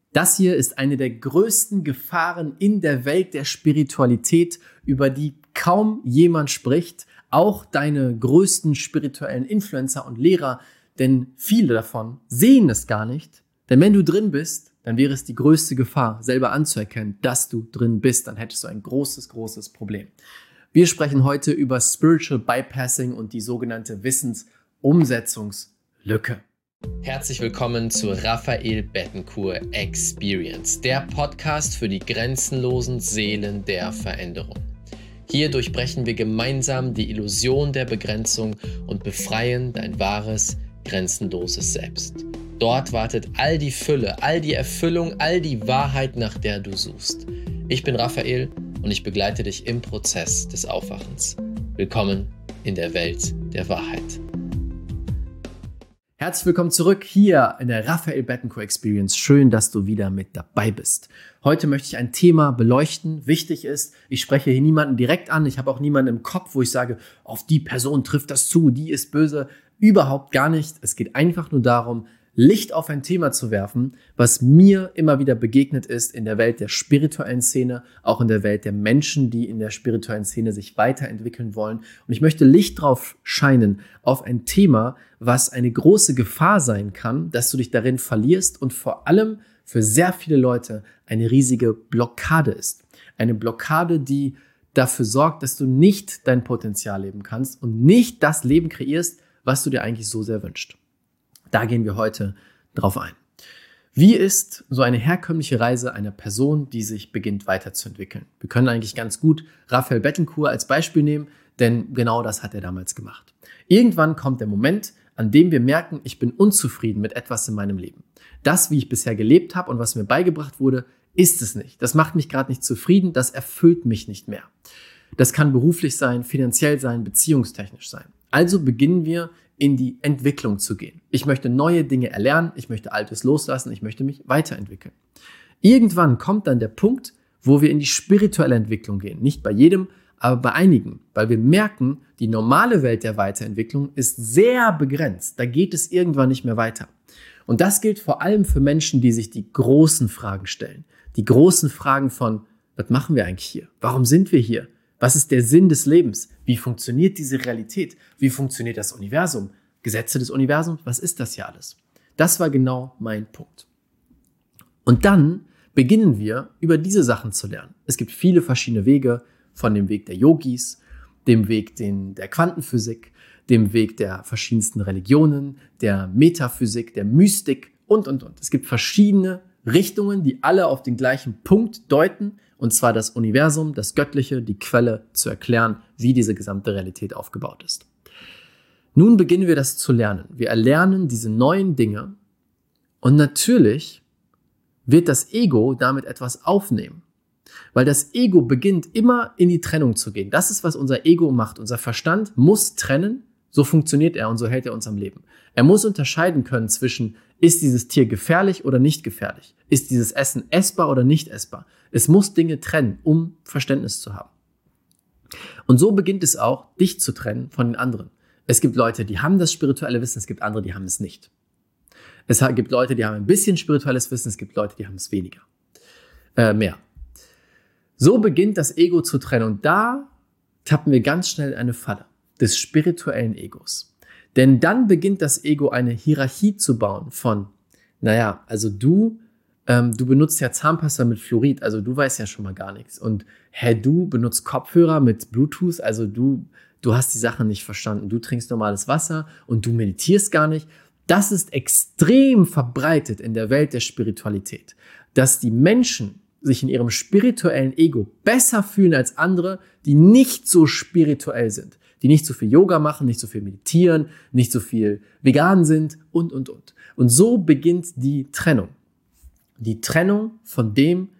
Das hier ist eine der größten Gefahren in der Welt der Spiritualität, über die kaum jemand spricht, auch deine größten spirituellen Influencer und Lehrer, denn viele davon sehen es gar nicht. Denn wenn du drin bist, dann wäre es die größte Gefahr, selber anzuerkennen, dass du drin bist. Dann hättest du ein großes, großes Problem. Wir sprechen heute über Spiritual Bypassing und die sogenannte Wissensumsetzungslücke. Herzlich willkommen zur Raphael Bettencourt Experience, der Podcast für die grenzenlosen Seelen der Veränderung. Hier durchbrechen wir gemeinsam die Illusion der Begrenzung und befreien dein wahres, grenzenloses Selbst. Dort wartet all die Fülle, all die Erfüllung, all die Wahrheit, nach der du suchst. Ich bin Raphael und ich begleite dich im Prozess des Aufwachens. Willkommen in der Welt der Wahrheit. Herzlich willkommen zurück hier in der Raphael Bettencourt Experience. Schön, dass du wieder mit dabei bist. Heute möchte ich ein Thema beleuchten, wichtig ist. Ich spreche hier niemanden direkt an. Ich habe auch niemanden im Kopf, wo ich sage, auf die Person trifft das zu, die ist böse. Überhaupt gar nicht. Es geht einfach nur darum, Licht auf ein Thema zu werfen, was mir immer wieder begegnet ist in der Welt der spirituellen Szene, auch in der Welt der Menschen, die in der spirituellen Szene sich weiterentwickeln wollen. Und ich möchte Licht drauf scheinen auf ein Thema, was eine große Gefahr sein kann, dass du dich darin verlierst und vor allem für sehr viele Leute eine riesige Blockade ist. Eine Blockade, die dafür sorgt, dass du nicht dein Potenzial leben kannst und nicht das Leben kreierst, was du dir eigentlich so sehr wünschst. Da gehen wir heute drauf ein. Wie ist so eine herkömmliche Reise einer Person, die sich beginnt weiterzuentwickeln? Wir können eigentlich ganz gut Raphael Bettencourt als Beispiel nehmen, denn genau das hat er damals gemacht. Irgendwann kommt der Moment, an dem wir merken, ich bin unzufrieden mit etwas in meinem Leben. Das, wie ich bisher gelebt habe und was mir beigebracht wurde, ist es nicht. Das macht mich gerade nicht zufrieden, das erfüllt mich nicht mehr. Das kann beruflich sein, finanziell sein, beziehungstechnisch sein. Also beginnen wir in die Entwicklung zu gehen. Ich möchte neue Dinge erlernen, ich möchte Altes loslassen, ich möchte mich weiterentwickeln. Irgendwann kommt dann der Punkt, wo wir in die spirituelle Entwicklung gehen. Nicht bei jedem, aber bei einigen, weil wir merken, die normale Welt der Weiterentwicklung ist sehr begrenzt. Da geht es irgendwann nicht mehr weiter. Und das gilt vor allem für Menschen, die sich die großen Fragen stellen. Die großen Fragen von, was machen wir eigentlich hier? Warum sind wir hier? Was ist der Sinn des Lebens? Wie funktioniert diese Realität? Wie funktioniert das Universum? Gesetze des Universums? Was ist das hier alles? Das war genau mein Punkt. Und dann beginnen wir, über diese Sachen zu lernen. Es gibt viele verschiedene Wege, von dem Weg der Yogis, dem Weg der Quantenphysik, dem Weg der verschiedensten Religionen, der Metaphysik, der Mystik und. Es gibt verschiedene Richtungen, die alle auf den gleichen Punkt deuten, und zwar das Universum, das Göttliche, die Quelle, zu erklären, wie diese gesamte Realität aufgebaut ist. Nun beginnen wir das zu lernen. Wir erlernen diese neuen Dinge und natürlich wird das Ego damit etwas aufnehmen, weil das Ego beginnt immer in die Trennung zu gehen. Das ist, was unser Ego macht. Unser Verstand muss trennen, so funktioniert er und so hält er uns am Leben. Er muss unterscheiden können zwischen, ist dieses Tier gefährlich oder nicht gefährlich? Ist dieses Essen essbar oder nicht essbar? Es muss Dinge trennen, um Verständnis zu haben. Und so beginnt es auch, dich zu trennen von den anderen. Es gibt Leute, die haben das spirituelle Wissen, es gibt andere, die haben es nicht. Es gibt Leute, die haben ein bisschen spirituelles Wissen, es gibt Leute, die haben es weniger. Mehr. So beginnt das Ego zu trennen und da tappen wir ganz schnell in eine Falle des spirituellen Egos. Denn dann beginnt das Ego eine Hierarchie zu bauen von, also du benutzt ja Zahnpasta mit Fluorid, also du weißt ja schon mal gar nichts. Und du benutzt Kopfhörer mit Bluetooth, also du hast die Sache nicht verstanden. Du trinkst normales Wasser und du meditierst gar nicht. Das ist extrem verbreitet in der Welt der Spiritualität, dass die Menschen sich in ihrem spirituellen Ego besser fühlen als andere, die nicht so spirituell sind, die nicht so viel Yoga machen, nicht so viel meditieren, nicht so viel vegan sind und. Und so beginnt die Trennung. Die Trennung von dem,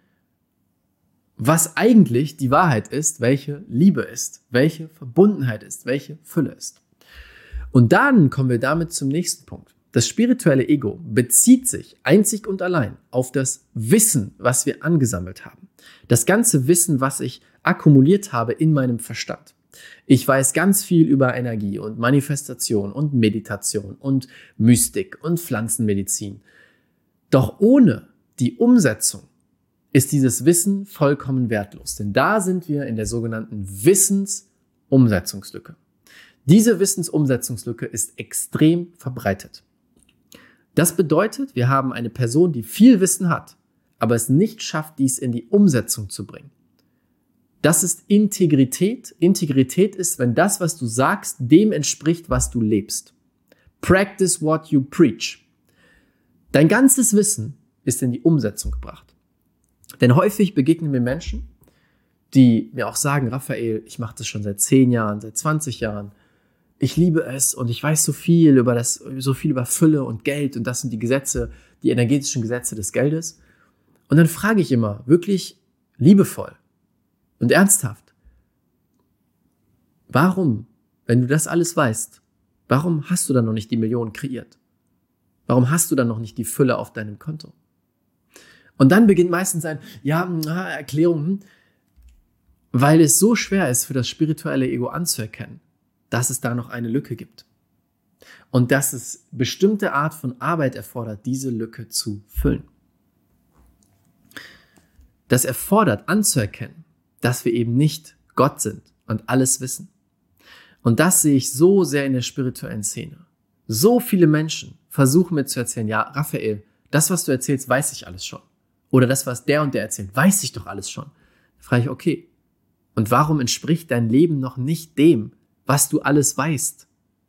was eigentlich die Wahrheit ist, welche Liebe ist, welche Verbundenheit ist, welche Fülle ist. Und dann kommen wir damit zum nächsten Punkt. Das spirituelle Ego bezieht sich einzig und allein auf das Wissen, was wir angesammelt haben. Das ganze Wissen, was ich akkumuliert habe in meinem Verstand. Ich weiß ganz viel über Energie und Manifestation und Meditation und Mystik und Pflanzenmedizin. Doch ohne die Umsetzung ist dieses Wissen vollkommen wertlos. Denn da sind wir in der sogenannten Wissensumsetzungslücke. Diese Wissensumsetzungslücke ist extrem verbreitet. Das bedeutet, wir haben eine Person, die viel Wissen hat, aber es nicht schafft, dies in die Umsetzung zu bringen. Das ist Integrität. Integrität ist, wenn das, was du sagst, dem entspricht, was du lebst. Practice what you preach. Dein ganzes Wissen ist in die Umsetzung gebracht. Denn häufig begegnen mir Menschen, die mir auch sagen, Raphael, ich mache das schon seit 10 Jahren, seit 20 Jahren. Ich liebe es und ich weiß so viel über Fülle und Geld und das sind die Gesetze, die energetischen Gesetze des Geldes. Und dann frage ich immer, wirklich liebevoll und ernsthaft, warum, wenn du das alles weißt, warum hast du dann noch nicht die Millionen kreiert? Warum hast du dann noch nicht die Fülle auf deinem Konto? Und dann beginnt meistens Erklärung, weil es so schwer ist für das spirituelle Ego anzuerkennen, dass es da noch eine Lücke gibt. Und dass es bestimmte Art von Arbeit erfordert, diese Lücke zu füllen. Das erfordert anzuerkennen, dass wir eben nicht Gott sind und alles wissen. Und das sehe ich so sehr in der spirituellen Szene. So viele Menschen versuchen mir zu erzählen, ja, Raphael, das, was du erzählst, weiß ich alles schon. Oder das, was der und der erzählt, weiß ich doch alles schon. Da frage ich, okay, und warum entspricht dein Leben noch nicht dem, was du alles weißt?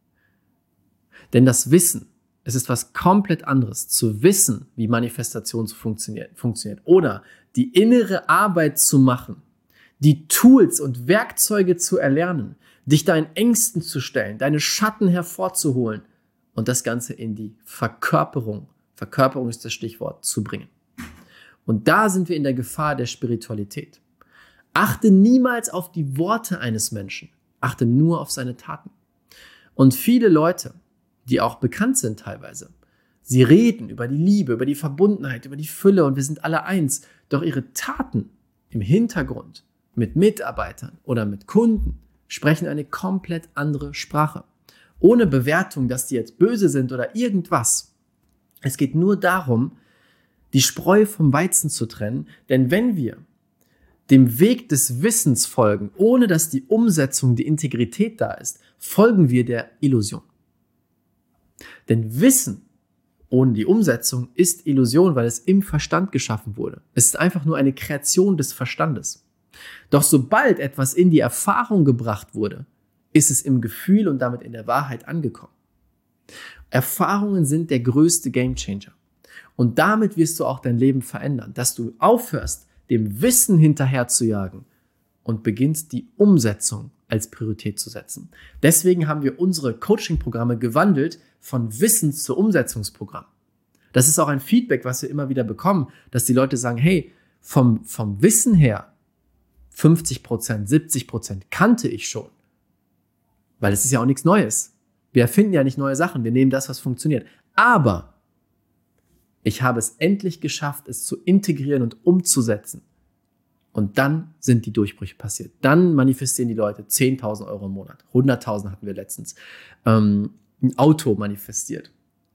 Denn das Wissen, es ist was komplett anderes, zu wissen, wie Manifestation funktioniert. Oder die innere Arbeit zu machen, die Tools und Werkzeuge zu erlernen, dich deinen Ängsten zu stellen, deine Schatten hervorzuholen und das Ganze in die Verkörperung ist das Stichwort, zu bringen. Und da sind wir in der Gefahr der Spiritualität. Achte niemals auf die Worte eines Menschen, achte nur auf seine Taten. Und viele Leute, die auch bekannt sind teilweise, sie reden über die Liebe, über die Verbundenheit, über die Fülle und wir sind alle eins, doch ihre Taten im Hintergrund mit Mitarbeitern oder mit Kunden sprechen eine komplett andere Sprache. Ohne Bewertung, dass die jetzt böse sind oder irgendwas. Es geht nur darum, die Spreu vom Weizen zu trennen, denn wenn wir dem Weg des Wissens folgen, ohne dass die Umsetzung, die Integrität da ist, folgen wir der Illusion. Denn Wissen ohne die Umsetzung ist Illusion, weil es im Verstand geschaffen wurde. Es ist einfach nur eine Kreation des Verstandes. Doch sobald etwas in die Erfahrung gebracht wurde, ist es im Gefühl und damit in der Wahrheit angekommen. Erfahrungen sind der größte Gamechanger. Und damit wirst du auch dein Leben verändern, dass du aufhörst, dem Wissen hinterher zu jagen und beginnst, die Umsetzung als Priorität zu setzen. Deswegen haben wir unsere Coaching-Programme gewandelt von Wissens- zu Umsetzungsprogramm. Das ist auch ein Feedback, was wir immer wieder bekommen, dass die Leute sagen, hey, vom Wissen her 50%, 70% kannte ich schon. Weil es ist ja auch nichts Neues. Wir erfinden ja nicht neue Sachen, wir nehmen das, was funktioniert. Aber ich habe es endlich geschafft, es zu integrieren und umzusetzen. Und dann sind die Durchbrüche passiert. Dann manifestieren die Leute 10.000 Euro im Monat. 100.000 hatten wir letztens. Ein Auto manifestiert.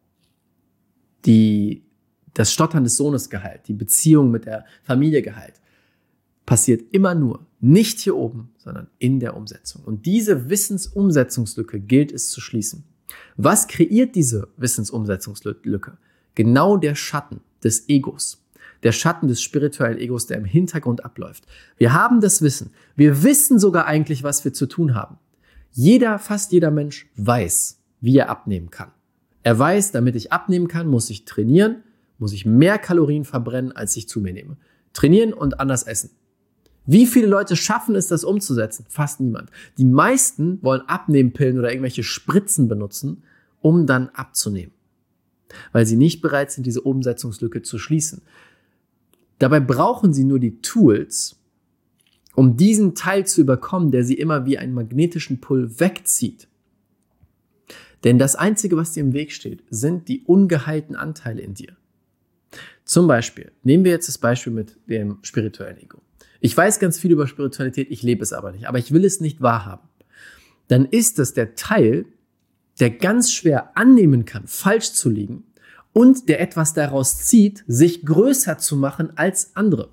Das Stottern des Sohnes geheilt. Die Beziehung mit der Familie geheilt. Passiert immer nur nicht hier oben, sondern in der Umsetzung. Und diese Wissensumsetzungslücke gilt es zu schließen. Was kreiert diese Wissensumsetzungslücke? Genau der Schatten des Egos. Der Schatten des spirituellen Egos, der im Hintergrund abläuft. Wir haben das Wissen. Wir wissen sogar eigentlich, was wir zu tun haben. Fast jeder Mensch weiß, wie er abnehmen kann. Er weiß, damit ich abnehmen kann, muss ich trainieren, muss ich mehr Kalorien verbrennen, als ich zu mir nehme. Trainieren und anders essen. Wie viele Leute schaffen es, das umzusetzen? Fast niemand. Die meisten wollen Abnehmpillen oder irgendwelche Spritzen benutzen, um dann abzunehmen. Weil sie nicht bereit sind, diese Umsetzungslücke zu schließen. Dabei brauchen sie nur die Tools, um diesen Teil zu überkommen, der sie immer wie einen magnetischen Pull wegzieht. Denn das Einzige, was dir im Weg steht, sind die ungeheilten Anteile in dir. Zum Beispiel, nehmen wir jetzt das Beispiel mit dem spirituellen Ego. Ich weiß ganz viel über Spiritualität, ich lebe es aber nicht, aber ich will es nicht wahrhaben. Dann ist es der Teil, der ganz schwer annehmen kann, falsch zu liegen und der etwas daraus zieht, sich größer zu machen als andere.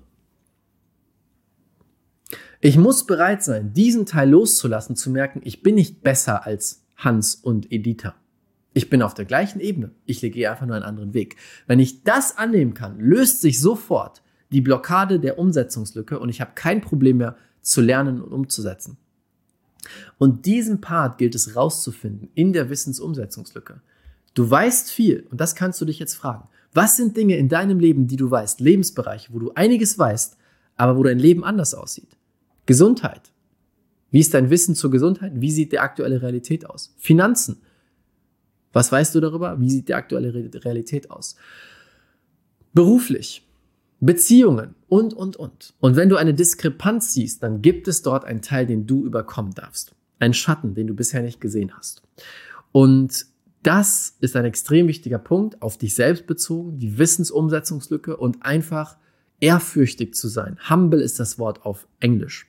Ich muss bereit sein, diesen Teil loszulassen, zu merken, ich bin nicht besser als Hans und Editha. Ich bin auf der gleichen Ebene. Ich gehe einfach nur einen anderen Weg. Wenn ich das annehmen kann, löst sich sofort die Blockade der Umsetzungslücke und ich habe kein Problem mehr zu lernen und umzusetzen. Und diesen Part gilt es rauszufinden in der Wissensumsetzungslücke. Du weißt viel und das kannst du dich jetzt fragen. Was sind Dinge in deinem Leben, die du weißt, Lebensbereiche, wo du einiges weißt, aber wo dein Leben anders aussieht? Gesundheit. Wie ist dein Wissen zur Gesundheit? Wie sieht die aktuelle Realität aus? Finanzen. Was weißt du darüber? Wie sieht die aktuelle Realität aus? Beruflich. Beziehungen und. Und wenn du eine Diskrepanz siehst, dann gibt es dort einen Teil, den du überkommen darfst. Einen Schatten, den du bisher nicht gesehen hast. Und das ist ein extrem wichtiger Punkt, auf dich selbst bezogen, die Wissensumsetzungslücke und einfach ehrfürchtig zu sein. Humble ist das Wort auf Englisch.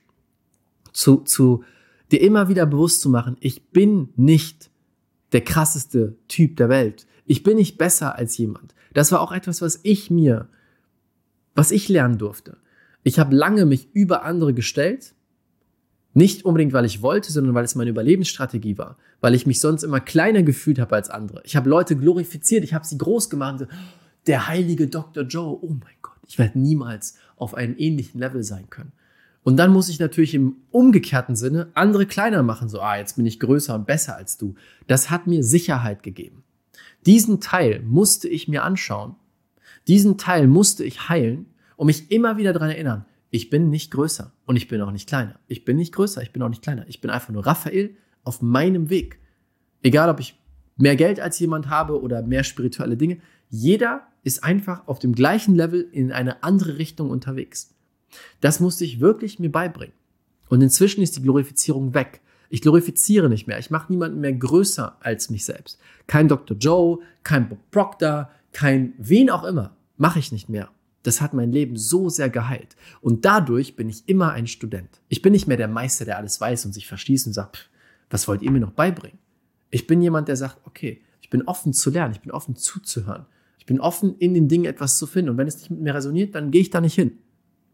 Dir immer wieder bewusst zu machen, ich bin nicht der krasseste Typ der Welt. Ich bin nicht besser als jemand. Das war auch etwas, was ich lernen durfte. Ich habe lange mich über andere gestellt, nicht unbedingt, weil ich wollte, sondern weil es meine Überlebensstrategie war, weil ich mich sonst immer kleiner gefühlt habe als andere. Ich habe Leute glorifiziert, ich habe sie groß gemacht. So, der heilige Dr. Joe, oh mein Gott, ich werde niemals auf einem ähnlichen Level sein können. Und dann muss ich natürlich im umgekehrten Sinne andere kleiner machen, so, jetzt bin ich größer und besser als du. Das hat mir Sicherheit gegeben. Diesen Teil musste ich mir anschauen, diesen Teil musste ich heilen und mich immer wieder daran erinnern, ich bin nicht größer und ich bin auch nicht kleiner. Ich bin nicht größer, ich bin auch nicht kleiner. Ich bin einfach nur Raphael auf meinem Weg. Egal, ob ich mehr Geld als jemand habe oder mehr spirituelle Dinge, jeder ist einfach auf dem gleichen Level in eine andere Richtung unterwegs. Das musste ich wirklich mir beibringen. Und inzwischen ist die Glorifizierung weg. Ich glorifiziere nicht mehr. Ich mache niemanden mehr größer als mich selbst. Kein Dr. Joe, kein Bob Proctor, kein wen auch immer. Mache ich nicht mehr. Das hat mein Leben so sehr geheilt. Und dadurch bin ich immer ein Student. Ich bin nicht mehr der Meister, der alles weiß und sich verschließt und sagt, was wollt ihr mir noch beibringen? Ich bin jemand, der sagt, okay, ich bin offen zu lernen, ich bin offen zuzuhören. Ich bin offen, in den Dingen etwas zu finden. Und wenn es nicht mit mir resoniert, dann gehe ich da nicht hin.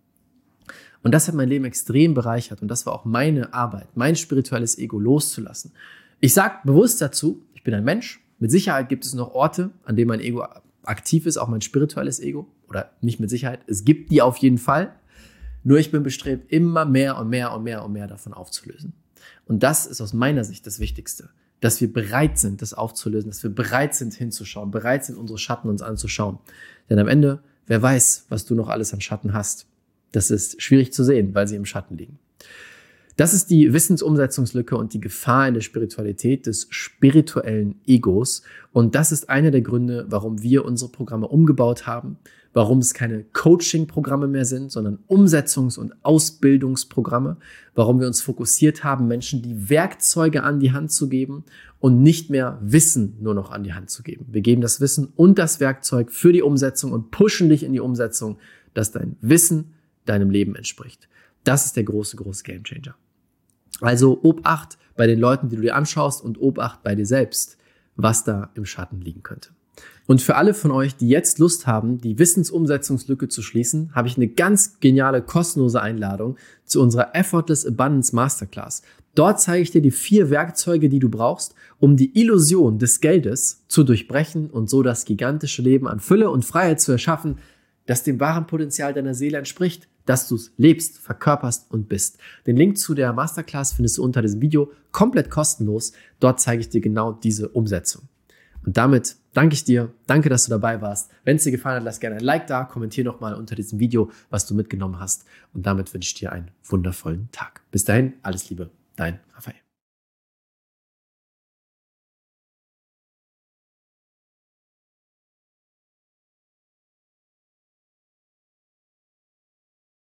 Und das hat mein Leben extrem bereichert. Und das war auch meine Arbeit, mein spirituelles Ego loszulassen. Ich sage bewusst dazu, ich bin ein Mensch. Mit Sicherheit gibt es noch Orte, an denen mein Ego aktiv ist, auch mein spirituelles Ego. Oder nicht mit Sicherheit, es gibt die auf jeden Fall. Nur ich bin bestrebt, immer mehr und mehr und mehr und mehr davon aufzulösen. Und das ist aus meiner Sicht das Wichtigste. Dass wir bereit sind, das aufzulösen, dass wir bereit sind, hinzuschauen, bereit sind, unsere Schatten uns anzuschauen. Denn am Ende, wer weiß, was du noch alles an Schatten hast. Das ist schwierig zu sehen, weil sie im Schatten liegen. Das ist die Wissensumsetzungslücke und die Gefahr in der Spiritualität des spirituellen Egos. Und das ist einer der Gründe, warum wir unsere Programme umgebaut haben, warum es keine Coaching-Programme mehr sind, sondern Umsetzungs- und Ausbildungsprogramme, warum wir uns fokussiert haben, Menschen die Werkzeuge an die Hand zu geben und nicht mehr Wissen nur noch an die Hand zu geben. Wir geben das Wissen und das Werkzeug für die Umsetzung und pushen dich in die Umsetzung, dass dein Wissen deinem Leben entspricht. Das ist der große Gamechanger. Also Obacht bei den Leuten, die du dir anschaust und Obacht bei dir selbst, was da im Schatten liegen könnte. Und für alle von euch, die jetzt Lust haben, die Wissensumsetzungslücke zu schließen, habe ich eine ganz geniale kostenlose Einladung zu unserer Effortless Abundance Masterclass. Dort zeige ich dir die 4 Werkzeuge, die du brauchst, um die Illusion des Geldes zu durchbrechen und so das gigantische Leben an Fülle und Freiheit zu erschaffen, das dem wahren Potenzial deiner Seele entspricht, dass du es lebst, verkörperst und bist. Den Link zu der Masterclass findest du unter diesem Video komplett kostenlos. Dort zeige ich dir genau diese Umsetzung. Und damit danke ich dir. Danke, dass du dabei warst. Wenn es dir gefallen hat, lass gerne ein Like da. Kommentier nochmal unter diesem Video, was du mitgenommen hast. Und damit wünsche ich dir einen wundervollen Tag. Bis dahin, alles Liebe, dein Raphael.